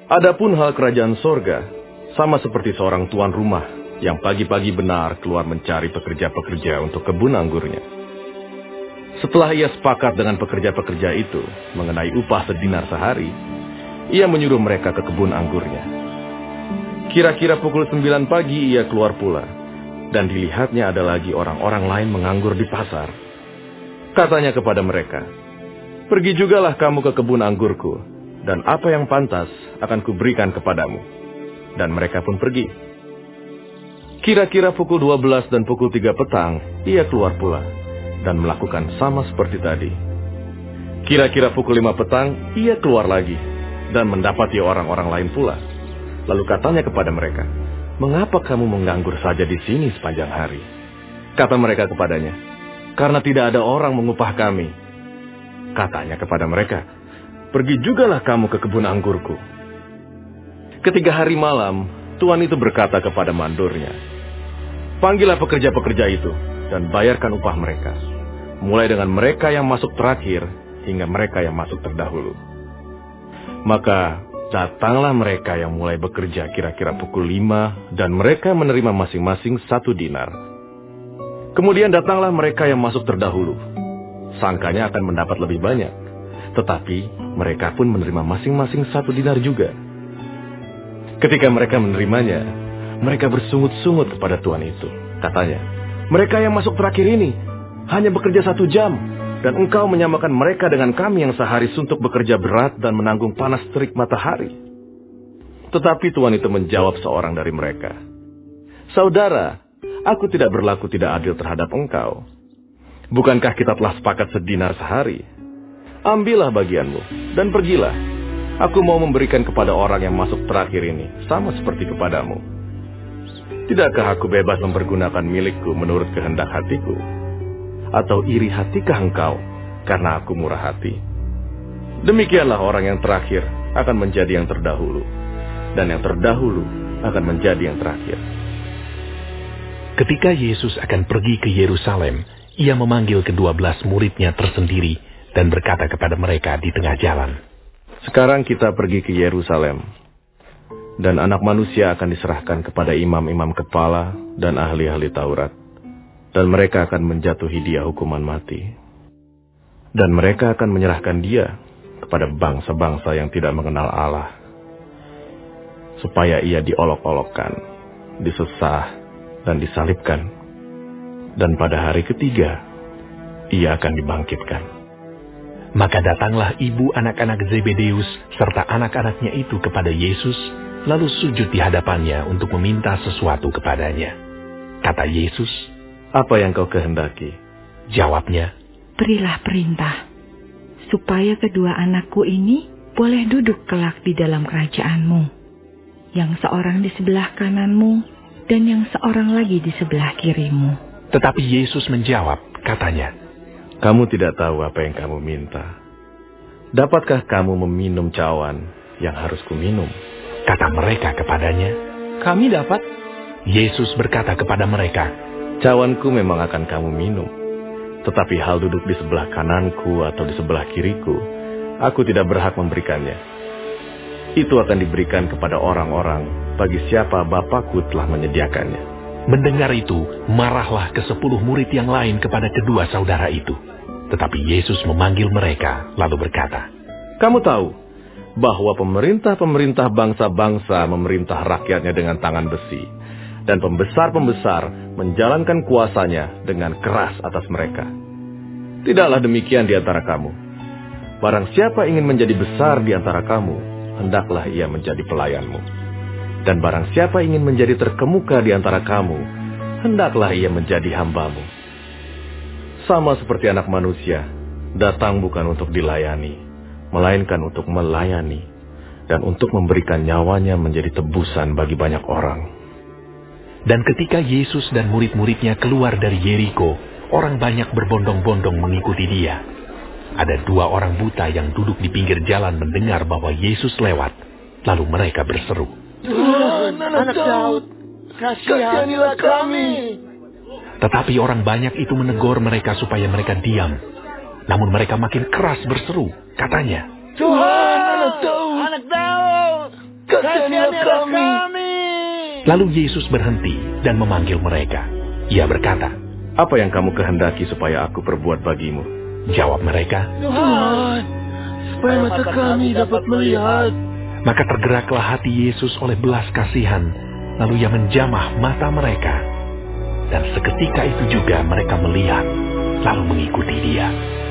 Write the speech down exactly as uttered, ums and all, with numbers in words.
Adapun hal kerajaan sorga, sama seperti seorang tuan rumah yang pagi-pagi benar keluar mencari pekerja-pekerja untuk kebun anggurnya. Setelah ia sepakat dengan pekerja-pekerja itu mengenai upah sedinar sehari, ia menyuruh mereka ke kebun anggurnya. Kira-kira pukul sembilan pagi ia keluar pula, dan dilihatnya ada lagi orang-orang lain menganggur di pasar. Katanya kepada mereka, "Pergi jugalah kamu ke kebun anggurku, dan apa yang pantas akan kuberikan kepadamu." Dan mereka pun pergi. Kira-kira pukul dua belas dan pukul tiga petang, ia keluar pula, dan melakukan sama seperti tadi. Kira-kira pukul lima petang, ia keluar lagi, dan mendapati orang-orang lain pula. Lalu katanya kepada mereka, "Mengapa kamu menganggur saja di sini sepanjang hari?" Kata mereka kepadanya, "Karena tidak ada orang mengupah kami." Katanya kepada mereka, "Pergi jugalah kamu ke kebun anggurku." Ketika hari malam, tuan itu berkata kepada mandornya, "Panggillah pekerja-pekerja itu dan bayarkan upah mereka, mulai dengan mereka yang masuk terakhir hingga mereka yang masuk terdahulu." Maka datanglah mereka yang mulai bekerja kira-kira pukul lima, dan mereka menerima masing-masing satu dinar. Kemudian datanglah mereka yang masuk terdahulu. Sangkanya akan mendapat lebih banyak, tetapi mereka pun menerima masing-masing satu dinar juga. Ketika mereka menerimanya, mereka bersungut-sungut kepada tuan itu. Katanya, "Mereka yang masuk terakhir ini hanya bekerja satu jam, dan engkau menyamakan mereka dengan kami yang sehari suntuk bekerja berat dan menanggung panas terik matahari." Tetapi tuan itu menjawab seorang dari mereka, "Saudara, aku tidak berlaku tidak adil terhadap engkau. Bukankah kita telah sepakat sedinar sehari? Ambillah bagianmu dan pergilah. Aku mau memberikan kepada orang yang masuk terakhir ini, sama seperti kepadamu. Tidakkah aku bebas mempergunakan milikku menurut kehendak hatiku? Atau iri hatikah engkau karena aku murah hati?" Demikianlah orang yang terakhir akan menjadi yang terdahulu, dan yang terdahulu akan menjadi yang terakhir. Ketika Yesus akan pergi ke Yerusalem, ia memanggil kedua belas muridnya tersendiri dan berkata kepada mereka di tengah jalan, "Sekarang kita pergi ke Yerusalem, dan anak manusia akan diserahkan kepada imam-imam kepala dan ahli-ahli Taurat, dan mereka akan menjatuhi dia hukuman mati. Dan mereka akan menyerahkan dia kepada bangsa-bangsa yang tidak mengenal Allah, supaya ia diolok-olokkan, disesah, dan disalibkan. Dan pada hari ketiga, ia akan dibangkitkan." Maka datanglah ibu anak-anak Zebedeus serta anak-anaknya itu kepada Yesus, lalu sujud di hadapannya untuk meminta sesuatu kepadanya. Kata Yesus, "Apa yang kau kehendaki?" Jawabnya, "Berilah perintah, supaya kedua anakku ini boleh duduk kelak di dalam kerajaanmu, yang seorang di sebelah kananmu, dan yang seorang lagi di sebelah kirimu." Tetapi Yesus menjawab, katanya, "Kamu tidak tahu apa yang kamu minta. Dapatkah kamu meminum cawan yang harus kuminum?" Kata mereka kepadanya, "Kami dapat." Yesus berkata kepada mereka, "Cawanku memang akan kamu minum, tetapi hal duduk di sebelah kananku atau di sebelah kiriku, aku tidak berhak memberikannya. Itu akan diberikan kepada orang-orang bagi siapa Bapakku telah menyediakannya." Mendengar itu, marahlah kesepuluh murid yang lain kepada kedua saudara itu. Tetapi Yesus memanggil mereka, lalu berkata, "Kamu tahu bahwa pemerintah-pemerintah bangsa-bangsa memerintah rakyatnya dengan tangan besi, dan pembesar-pembesar menjalankan kuasanya dengan keras atas mereka. Tidaklah demikian di antara kamu. Barang siapa ingin menjadi besar di antara kamu, hendaklah ia menjadi pelayanmu. Dan barang siapa ingin menjadi terkemuka di antara kamu, hendaklah ia menjadi hambamu. Sama seperti anak manusia, datang bukan untuk dilayani, melainkan untuk melayani, dan untuk memberikan nyawanya menjadi tebusan bagi banyak orang." Dan ketika Yesus dan murid-muridnya keluar dari Yeriko, orang banyak berbondong-bondong mengikuti dia. Ada dua orang buta yang duduk di pinggir jalan mendengar bahwa Yesus lewat, lalu mereka berseru, "Tuhan, anak Daud, kasihanilah kami." Tetapi orang banyak itu menegur mereka supaya mereka diam. Namun mereka makin keras berseru, katanya, "Tuhan, anak Daud, anak Daud, Lalu Yesus berhenti dan memanggil mereka. Ia berkata, "Apa yang kamu kehendaki supaya aku perbuat bagimu?" Jawab mereka, "Tuhan, supaya mata kami dapat melihat." Maka tergeraklah hati Yesus oleh belas kasihan, lalu ia menjamah mata mereka. Dan seketika itu juga mereka melihat, lalu mengikuti dia.